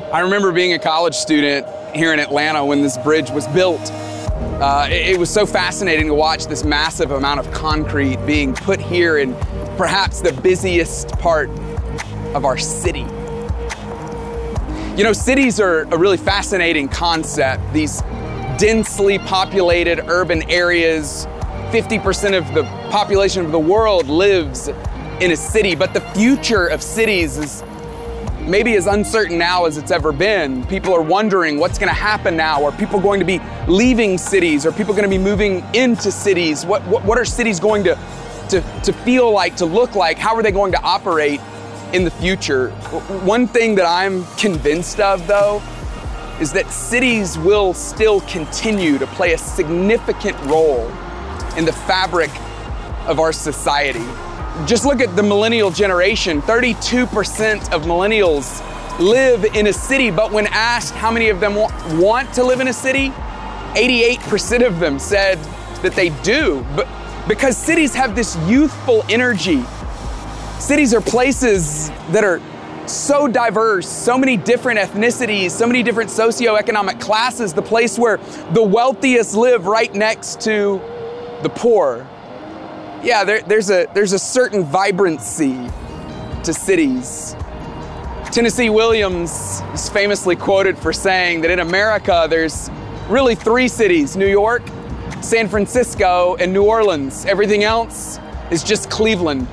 I remember being a college student here in Atlanta when this bridge was built. It was so fascinating to watch this massive amount of concrete being put here in perhaps the busiest part of our city. You know, cities are a really fascinating concept. These densely populated urban areas, 50% of the population of the world lives in a city, but the future of cities is maybe as uncertain now as it's ever been. People are wondering what's going to happen now. Are people going to be leaving cities? Are people going to be moving into cities? What are cities going to feel like, to look like? How are they going to operate in the future? One thing that I'm convinced of, though, is that cities will still continue to play a significant role in the fabric of our society. Just look at the millennial generation. 32% of millennials live in a city, but when asked how many of them want to live in a city, 88% of them said that they do. But because cities have this youthful energy. Cities are places that are so diverse, so many different ethnicities, so many different socioeconomic classes, the place where the wealthiest live right next to the poor. Yeah, there's a certain vibrancy to cities. Tennessee Williams is famously quoted for saying that in America, there's really 3 cities: New York, San Francisco, and New Orleans. Everything else is just Cleveland.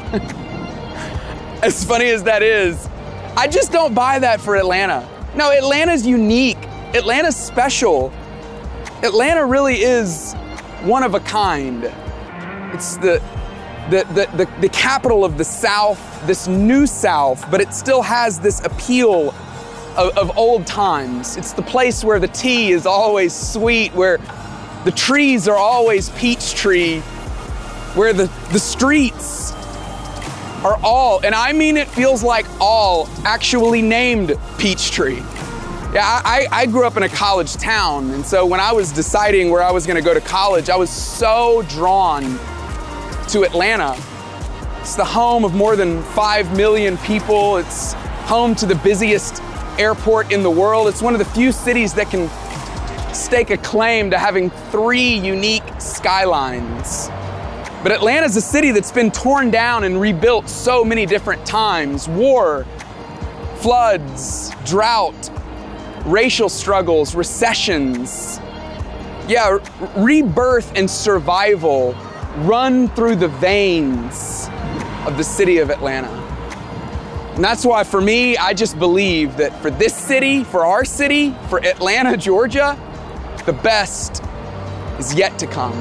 As funny as that is, I just don't buy that for Atlanta. No, Atlanta's unique. Atlanta's special. Atlanta really is one of a kind. It's the capital of the South, this new South, but it still has this appeal of old times. It's the place where the tea is always sweet, where the trees are always peach tree, where the streets are all, and I mean it feels like all, actually named Peachtree. Yeah, I grew up in a college town, and so when I was deciding where I was gonna go to college, I was so drawn to Atlanta. It's the home of more than 5 million people. It's home to the busiest airport in the world. It's one of the few cities that can stake a claim to having 3 unique skylines. But Atlanta's a city that's been torn down and rebuilt so many different times. War, floods, drought, racial struggles, recessions. Yeah, rebirth and survival run through the veins of the city of Atlanta. And that's why for me, I just believe that for this city, for our city, for Atlanta, Georgia, the best is yet to come.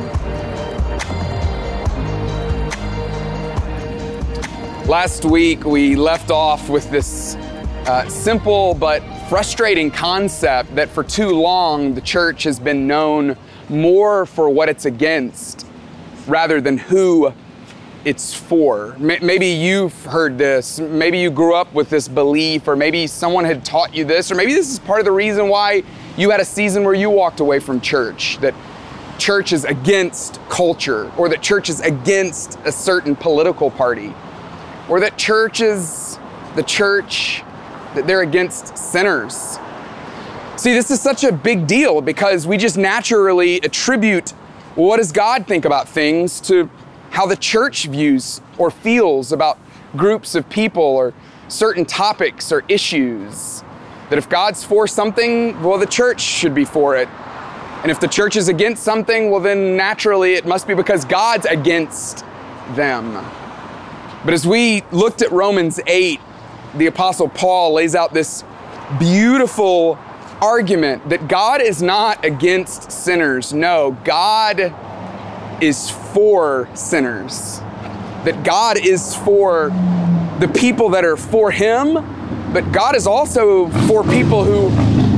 Last week, we left off with this simple but frustrating concept that for too long, the church has been known more for what it's against rather than who it's for. Maybe you've heard this, maybe you grew up with this belief, or maybe someone had taught you this, or maybe this is part of the reason why you had a season where you walked away from church, that church is against culture, or that church is against a certain political party, or that church is the church, that they're against sinners. See, this is such a big deal because we just naturally attribute, well, what does God think about things, to how the church views or feels about groups of people or certain topics or issues. That if God's for something, well, the church should be for it. And if the church is against something, well, then naturally it must be because God's against them. But as we looked at Romans 8, the Apostle Paul lays out this beautiful argument that God is not against sinners. No, God is for sinners. That God is for the people that are for Him, but God is also for people who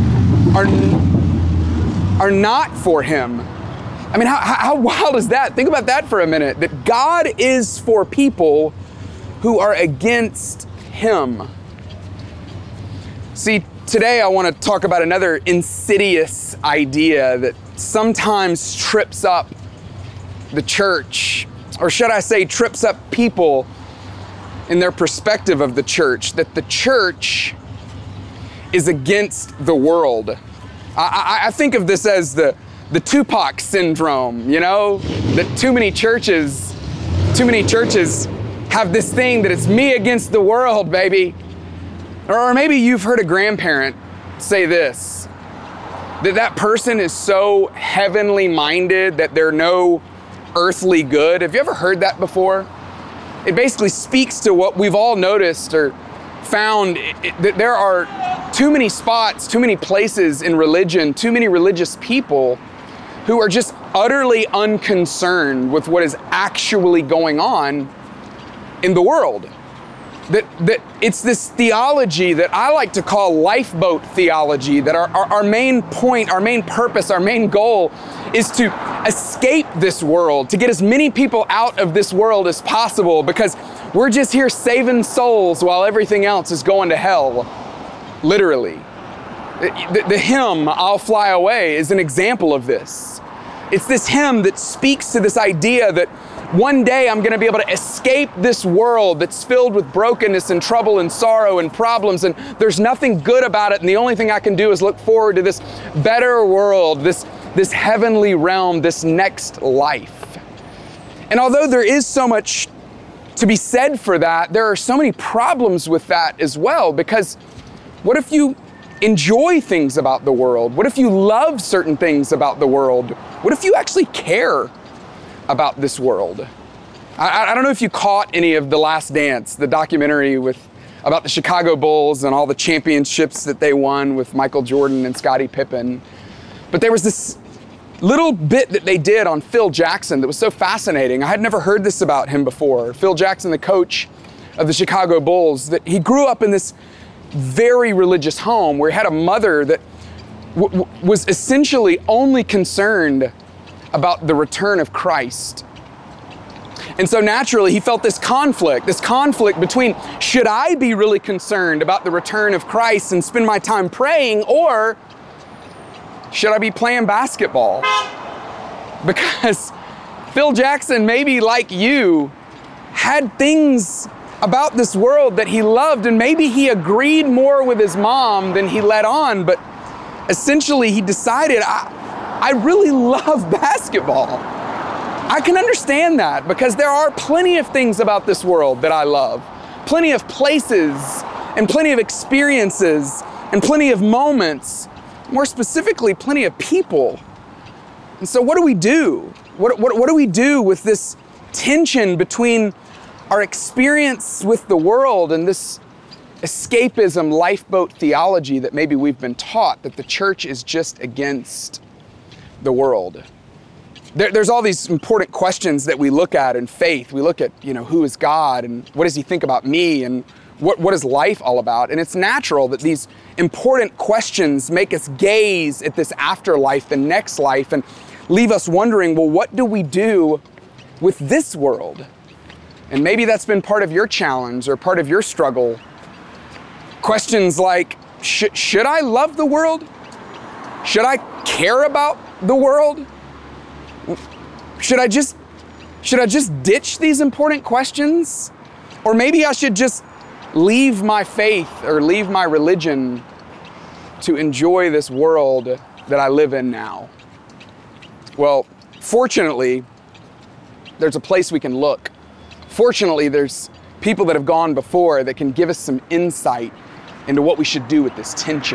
are not for Him. I mean, how wild is that? Think about that for a minute. That God is for people who are against Him. See, today I want to talk about another insidious idea that sometimes trips up the church, or should I say trips up people in their perspective of the church, that the church is against the world. I think of this as the Tupac syndrome, you know? That too many churches have this thing that it's me against the world, baby. Or maybe you've heard a grandparent say this, that person is so heavenly minded that they're no earthly good. Have you ever heard that before? It basically speaks to what we've all noticed or found, that there are too many spots, too many places in religion, too many religious people who are just utterly unconcerned with what is actually going on in the world. That it's this theology that I like to call lifeboat theology, that our main point, our main purpose, our main goal is to escape this world, to get as many people out of this world as possible, because we're just here saving souls while everything else is going to hell, literally. The hymn, I'll Fly Away, is an example of this. It's this hymn that speaks to this idea that one day I'm going to be able to escape this world that's filled with brokenness and trouble and sorrow and problems, and there's nothing good about it, and the only thing I can do is look forward to this better world, this heavenly realm, this next life. And although there is so much to be said for that, there are so many problems with that as well, because what if you enjoy things about the world? What if you love certain things about the world? What if you actually care about this world? I don't know if you caught any of The Last Dance, the documentary about the Chicago Bulls and all the championships that they won with Michael Jordan and Scottie Pippen. But there was this little bit that they did on Phil Jackson that was so fascinating. I had never heard this about him before. Phil Jackson, the coach of the Chicago Bulls, that he grew up in this very religious home where he had a mother that was essentially only concerned about the return of Christ. And so naturally he felt this conflict between, should I be really concerned about the return of Christ and spend my time praying, or should I be playing basketball? Because Phil Jackson, maybe like you, had things about this world that he loved, and maybe he agreed more with his mom than he let on, but essentially he decided, I really love basketball. I can understand that, because there are plenty of things about this world that I love. Plenty of places and plenty of experiences and plenty of moments. More specifically, plenty of people. And so what do we do? What do we do with this tension between our experience with the world and this escapism, lifeboat theology that maybe we've been taught, that the church is just against the world? There's all these important questions that we look at in faith. We look at, who is God, and what does he think about me, and what is life all about? And it's natural that these important questions make us gaze at this afterlife, the next life, and leave us wondering, well, what do we do with this world? And maybe that's been part of your challenge or part of your struggle. Questions like, should I love the world? Should I care about the world? Should I just ditch these important questions? Or maybe I should just leave my faith or leave my religion to enjoy this world that I live in now? Well, fortunately, there's a place we can look. Fortunately, there's people that have gone before that can give us some insight into what we should do with this tension.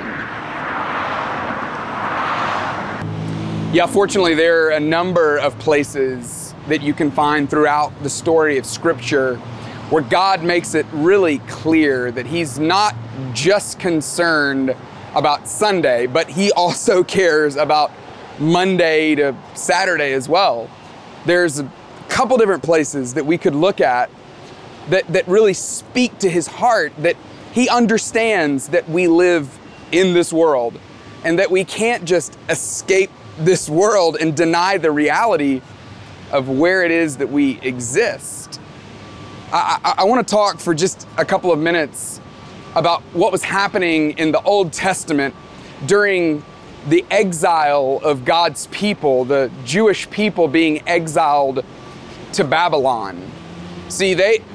Yeah, fortunately, there are a number of places that you can find throughout the story of Scripture where God makes it really clear that he's not just concerned about Sunday, but he also cares about Monday to Saturday as well. There's a couple different places that we could look at that really speak to his heart, that he understands that we live in this world and that we can't just escape this world and deny the reality of where it is that we exist. I want to talk for just a couple of minutes about what was happening in the Old Testament during the exile of God's people, the Jewish people being exiled to Babylon. See,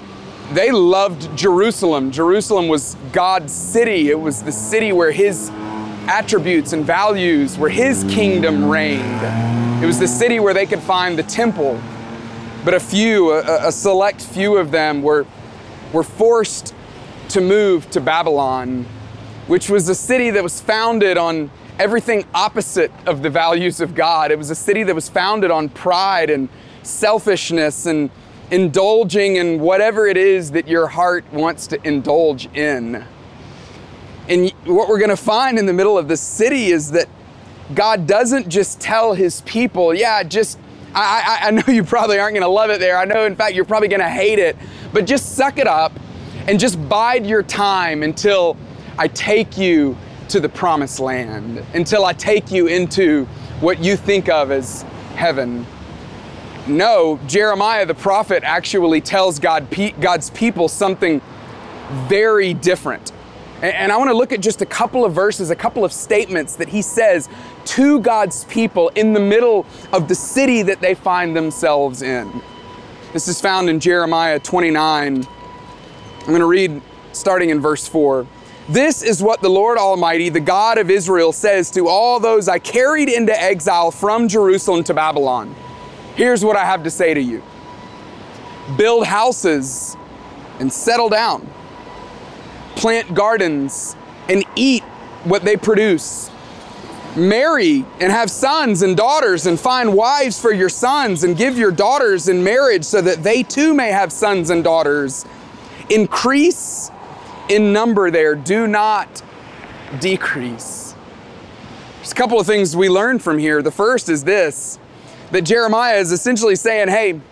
They loved Jerusalem. Jerusalem was God's city. It was the city where his attributes and values, where his kingdom reigned. It was the city where they could find the temple. But a select few of them were forced to move to Babylon, which was a city that was founded on everything opposite of the values of God. It was a city that was founded on pride and selfishness and indulging in whatever it is that your heart wants to indulge in. And what we're going to find in the middle of this city is that God doesn't just tell his people, yeah, just, I know you probably aren't going to love it there. I know, in fact, you're probably going to hate it, but just suck it up and just bide your time until I take you to the promised land, until I take you into what you think of as heaven. No, Jeremiah the prophet actually tells God's people something very different. And I want to look at just a couple of verses, a couple of statements that he says to God's people in the middle of the city that they find themselves in. This is found in Jeremiah 29. I'm going to read starting in verse 4. This is what the Lord Almighty, the God of Israel, says to all those I carried into exile from Jerusalem to Babylon. Here's what I have to say to you. Build houses and settle down. Plant gardens and eat what they produce. Marry and have sons and daughters, and find wives for your sons, and give your daughters in marriage so that they too may have sons and daughters. Increase in number there, do not decrease. There's a couple of things we learn from here. The first is this, that Jeremiah is essentially saying, hey,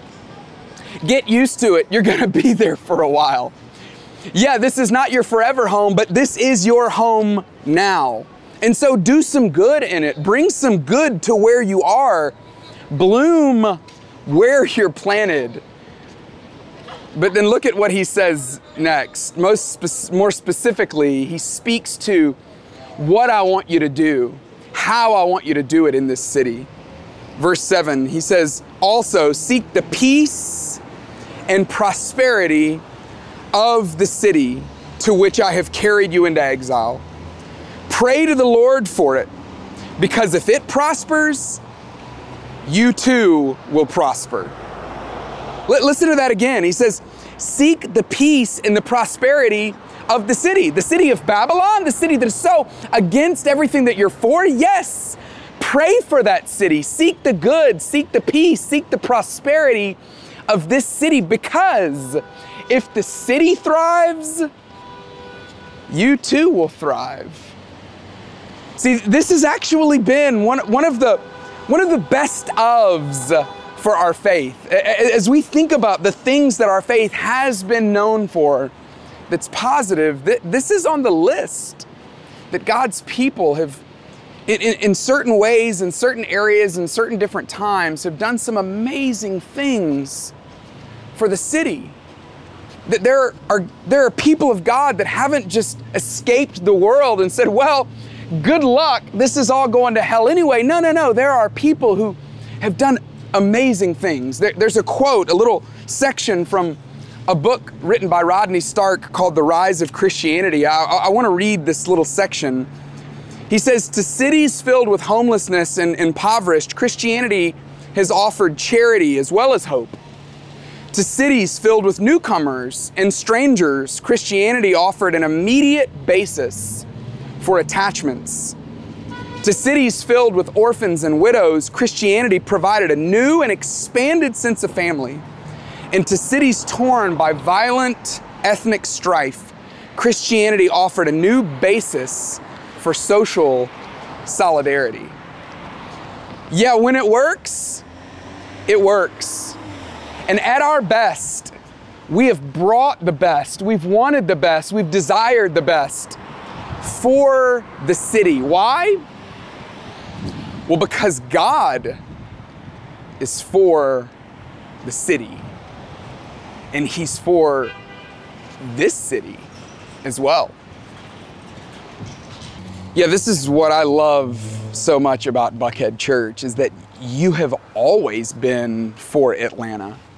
get used to it. You're going to be there for a while. Yeah, this is not your forever home, but this is your home now. And so do some good in it. Bring some good to where you are. Bloom where you're planted. But then look at what he says next. More specifically, he speaks to what I want you to do, how I want you to do it in this city. Verse 7, he says, also seek the peace and prosperity of the city to which I have carried you into exile. Pray to the Lord for it, because if it prospers, you too will prosper. Listen to that again. He says, seek the peace and the prosperity of the city of Babylon, the city that is so against everything that you're for. Yes, pray for that city. Seek the good, seek the peace, seek the prosperity of this city, because if the city thrives, you too will thrive. See, this has actually been one of the best ofs for our faith. As we think about the things that our faith has been known for that's positive, this is on the list that God's people have, in certain ways, in certain areas, in certain different times, have done some amazing things for the city. That there are people of God that haven't just escaped the world and said, well, good luck, this is all going to hell anyway. No. There are people who have done amazing things. There's a quote, a little section from a book written by Rodney Stark called The Rise of Christianity. I want to read this little section. He says, to cities filled with homelessness and impoverished, Christianity has offered charity as well as hope. To cities filled with newcomers and strangers, Christianity offered an immediate basis for attachments. To cities filled with orphans and widows, Christianity provided a new and expanded sense of family. And to cities torn by violent ethnic strife, Christianity offered a new basis for social solidarity. Yeah, when it works, it works. And at our best, we have brought the best, we've wanted the best, we've desired the best for the city. Why? Well, because God is for the city, and He's for this city as well. Yeah, this is what I love so much about Buckhead Church, is that you have always been for Atlanta.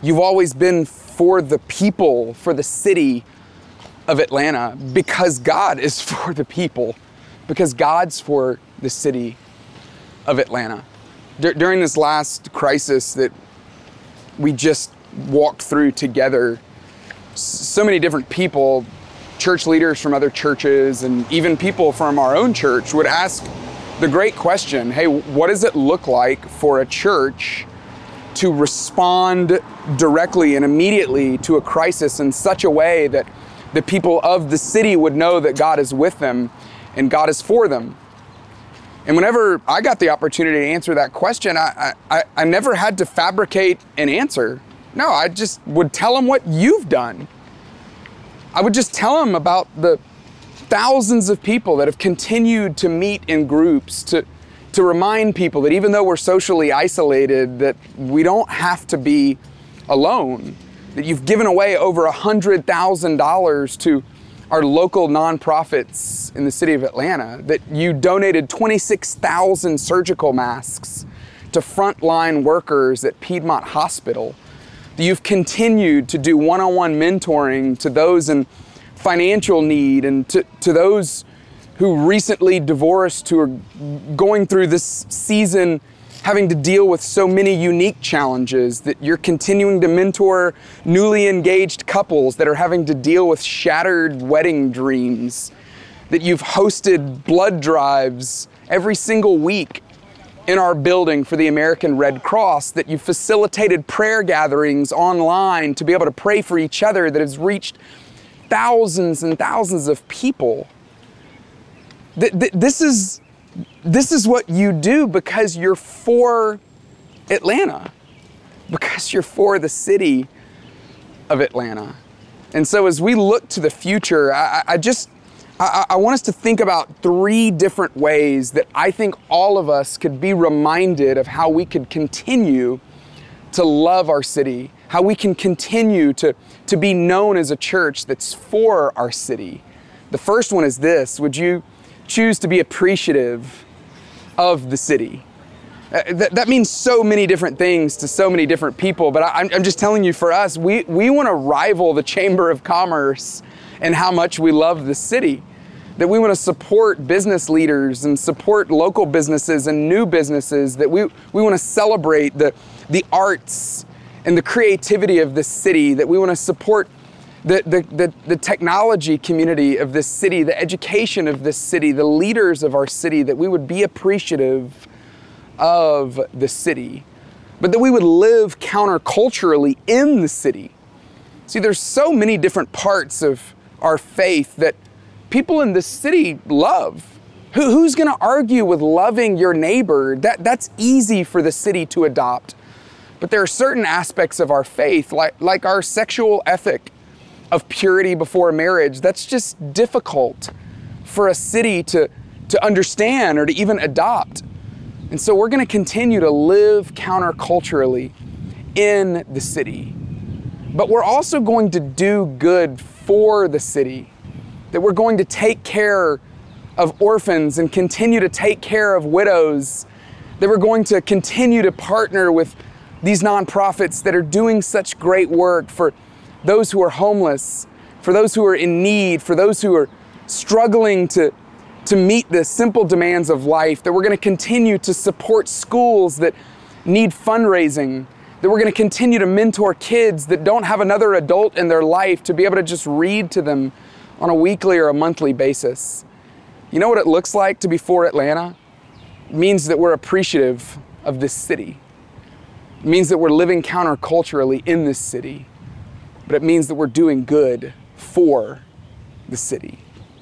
You've always been for the people, for the city of Atlanta, because God is for the people, because God's for the city of Atlanta. During this last crisis that we just walked through together, so many different people, church leaders from other churches, and even people from our own church would ask the great question, hey, what does it look like for a church to respond directly and immediately to a crisis in such a way that the people of the city would know that God is with them and God is for them? And whenever I got the opportunity to answer that question, I never had to fabricate an answer. No, I just would tell them what you've done. I would just tell them about the thousands of people that have continued to meet in groups to remind people that even though we're socially isolated, that we don't have to be alone, that you've given away over $100,000 to our local nonprofits in the city of Atlanta, that you donated 26,000 surgical masks to frontline workers at Piedmont Hospital, that you've continued to do one-on-one mentoring to those in financial need and to those who recently divorced, who are going through this season having to deal with so many unique challenges, that you're continuing to mentor newly engaged couples that are having to deal with shattered wedding dreams, that you've hosted blood drives every single week in our building for the American Red Cross, that you've facilitated prayer gatherings online to be able to pray for each other that has reached thousands and thousands of people. This is what you do because you're for Atlanta, because you're for the city of Atlanta. And so as we look to the future, I want us to think about 3 different ways that I think all of us could be reminded of how we could continue to love our city, how we can continue to be known as a church that's for our city. The first one is this: would you choose to be appreciative of the city? That means so many different things to so many different people, but I'm just telling you, for us, we want to rival the Chamber of Commerce and how much we love the city. That we want to support business leaders and support local businesses and new businesses, that we want to celebrate the arts and the creativity of this city, that we want to support the technology community of this city, the education of this city, the leaders of our city, that we would be appreciative of the city, but that we would live counterculturally in the city. See, there's so many different parts of our faith that people in this city love. Who's going to argue with loving your neighbor? That's easy for the city to adopt. But there are certain aspects of our faith, like our sexual ethic of purity before marriage, that's just difficult for a city to understand or to even adopt. And so we're going to continue to live counterculturally in the city. But we're also going to do good for the city, that we're going to take care of orphans and continue to take care of widows, that we're going to continue to partner with these nonprofits that are doing such great work for those who are homeless, for those who are in need, for those who are struggling to meet the simple demands of life, that we're going to continue to support schools that need fundraising, that we're going to continue to mentor kids that don't have another adult in their life to be able to just read to them on a weekly or a monthly basis. You know what it looks like to be for Atlanta? It means that we're appreciative of this city. It means that we're living counterculturally in this city, but it means that we're doing good for the city.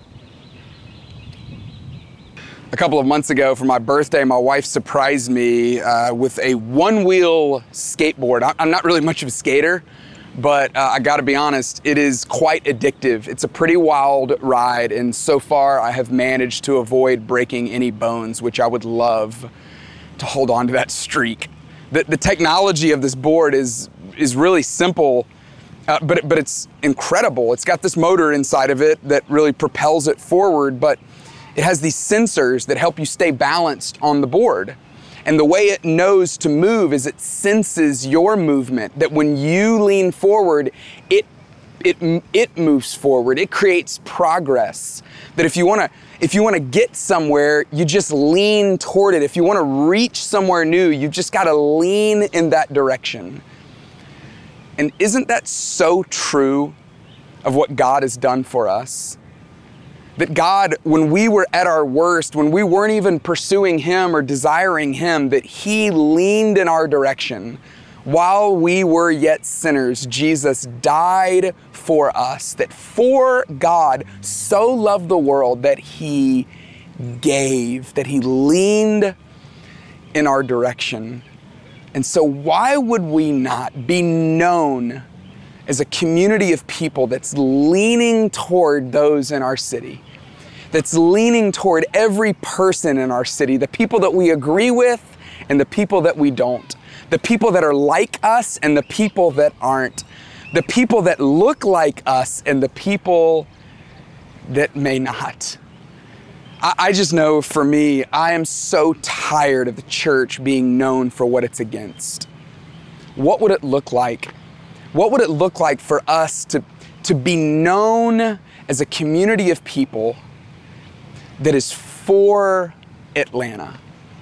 A couple of months ago for my birthday, my wife surprised me with a one-wheel skateboard. I'm not really much of a skater, but I gotta be honest, it is quite addictive. It's a pretty wild ride, and so far I have managed to avoid breaking any bones, which I would love to hold on to that streak. The technology of this board is really simple, but it's incredible. It's got this motor inside of it that really propels it forward, but it has these sensors that help you stay balanced on the board. And the way it knows to move is it senses your movement, that when you lean forward, it moves forward. It creates progress. That if you want to get somewhere, you just lean toward it. If you want to reach somewhere new, you've just got to lean in that direction. And isn't that so true of what God has done for us? That God, when we were at our worst, when we weren't even pursuing Him or desiring Him, that He leaned in our direction. While we were yet sinners, Jesus died for us. That for God so loved the world that He gave, that He leaned in our direction. And so why would we not be known as a community of people that's leaning toward those in our city, that's leaning toward every person in our city, the people that we agree with and the people that we don't, the people that are like us and the people that aren't, the people that look like us and the people that may not. I just know for me, I am so tired of the church being known for what it's against. What would it look like? What would it look like for us to be known as a community of people that is for Atlanta?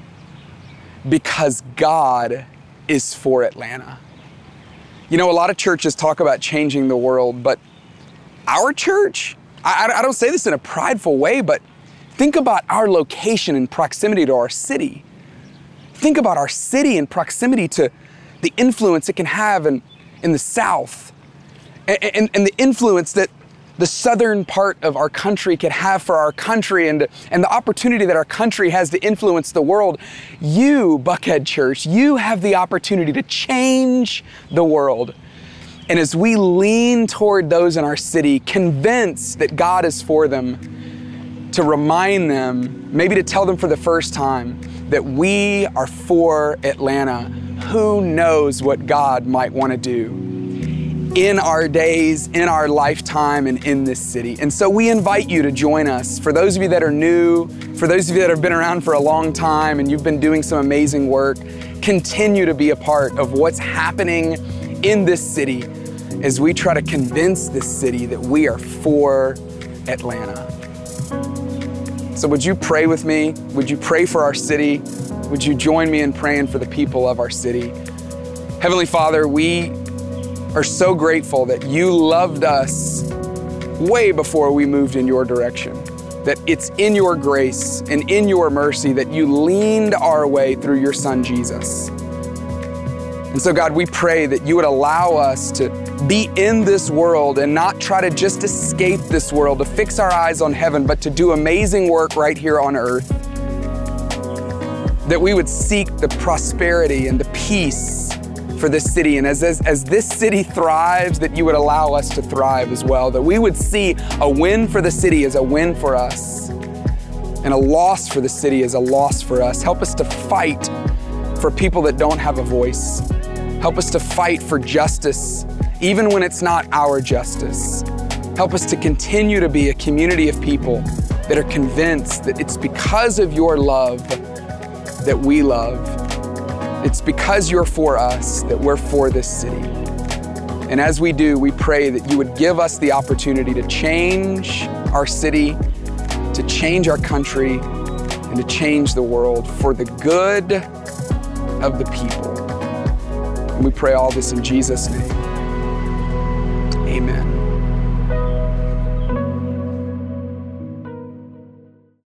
Because God is for Atlanta. You know, a lot of churches talk about changing the world, but our church, I don't say this in a prideful way, but think about our location and proximity to our city. Think about our city and proximity to the influence it can have in the South, and the influence that the southern part of our country can have for our country, and the opportunity that our country has to influence the world. You, Buckhead Church, you have the opportunity to change the world. And as we lean toward those in our city, convinced that God is for them, to remind them, maybe to tell them for the first time, that we are for Atlanta. Who knows what God might want to do in our days, in our lifetime, and in this city. And so we invite you to join us. For those of you that are new, for those of you that have been around for a long time and you've been doing some amazing work, continue to be a part of what's happening in this city as we try to convince this city that we are for Atlanta. So would you pray with me? Would you pray for our city? Would you join me in praying for the people of our city? Heavenly Father, we are so grateful that you loved us way before we moved in your direction, that it's in your grace and in your mercy that you leaned our way through your Son, Jesus. And so God, we pray that you would allow us to be in this world and not try to just escape this world, to fix our eyes on heaven, but to do amazing work right here on earth. That we would seek the prosperity and the peace for this city. And as this city thrives, that you would allow us to thrive as well. That we would see a win for the city as a win for us, and a loss for the city as a loss for us. Help us to fight for people that don't have a voice. Help us to fight for justice, even when it's not our justice. Help us to continue to be a community of people that are convinced that it's because of your love that we love. It's because you're for us that we're for this city. And as we do, we pray that you would give us the opportunity to change our city, to change our country, and to change the world for the good of the people. And we pray all this in Jesus' name.